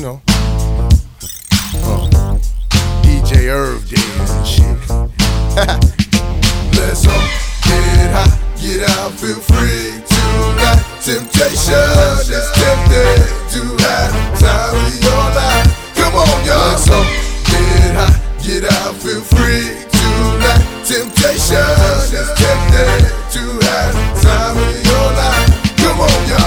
know, DJ Irv days and shit. Let's all get high, get out, feel free tonight. Temptation is tempted to have time of your life. Come on, y'all. Let's all get high, get out, feel free tonight. Temptation is tempted